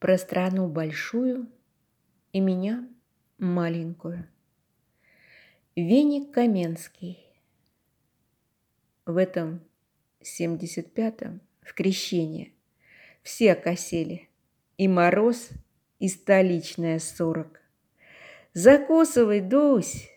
Про страну большую и меня маленькую. Веник Каменский. В этом 75-м, в крещение, все окосели. И мороз, и столичная 40. Закусывай, Дусь!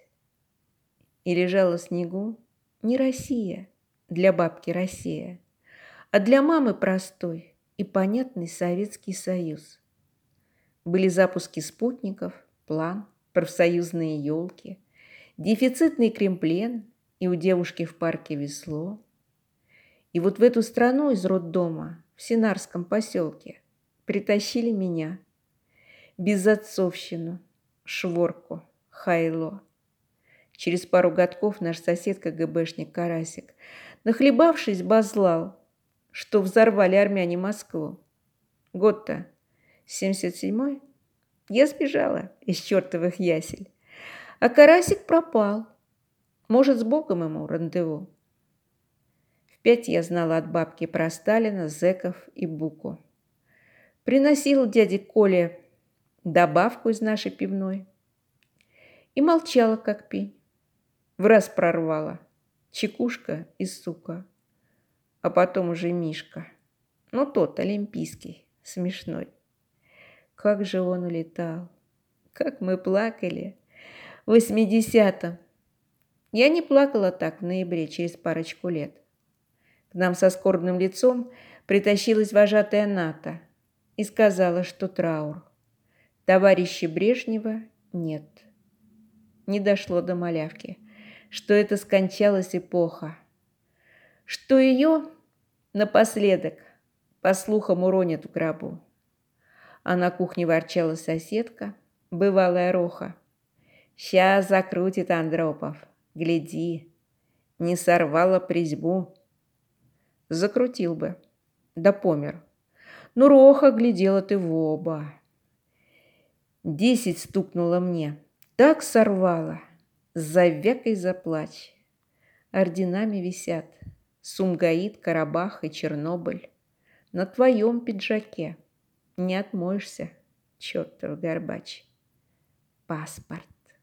И лежала в снегу не Россия, для бабки Россия, а для мамы простой и понятный Советский Союз. Были запуски спутников, план, профсоюзные елки, дефицитный кремплен и у девушки в парке весло. И вот в эту страну из роддома в Синарском поселке притащили меня, безотцовщину, шворку, хайло. Через пару годков наш сосед КГБшник Карасик, нахлебавшись, базлал, что взорвали армяне Москву. Год-то 77-й. Я сбежала из чертовых ясель, а Карасик пропал. Может, с Богом ему рандеву. В 5 я знала от бабки про Сталина, зэков и Буку. Приносил дяде Коле добавку из нашей пивной и молчала, как пень. Враз прорвала. Чекушка и сука. А потом уже Мишка. Ну, тот, олимпийский, смешной. Как же он улетал. Как мы плакали в 80-м. Я не плакала так в ноябре, через парочку лет. К нам со скорбным лицом притащилась вожатая НАТО и сказала, что траур. Товарища Брежнева нет. Не дошло до малявки, что это скончалась эпоха, что ее напоследок, по слухам, уронят в гробу. А на кухне ворчала соседка, бывалая Роха. «Сейчас закрутит Андропов, гляди, не сорвала призьбу». Закрутил бы, да помер. Ну, Роха, глядела ты в оба. 10 стукнуло мне, так сорвала, завякой заплачь. Орденами висят Сумгаит, Карабах и Чернобыль. На твоем пиджаке не отмоешься, чертов горбач. Паспорт,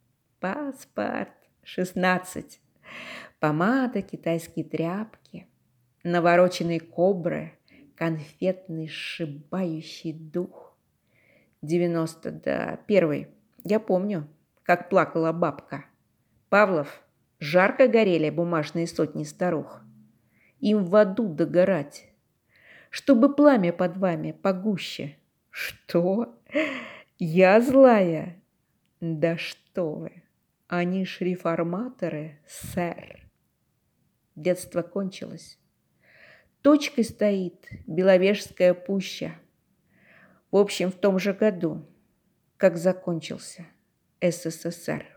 16. Помада, китайские тряпки, навороченные кобры, конфетный сшибающий дух. 90, да, 1. Я помню, как плакала бабка. Павлов, жарко горели бумажные сотни старух. Им в аду догорать, чтобы пламя под вами погуще. Что? Я злая? Да что вы, они ж реформаторы, сэр. Детство кончилось. Точкой стоит Беловежская пуща. В общем, в том же году, как закончился СССР.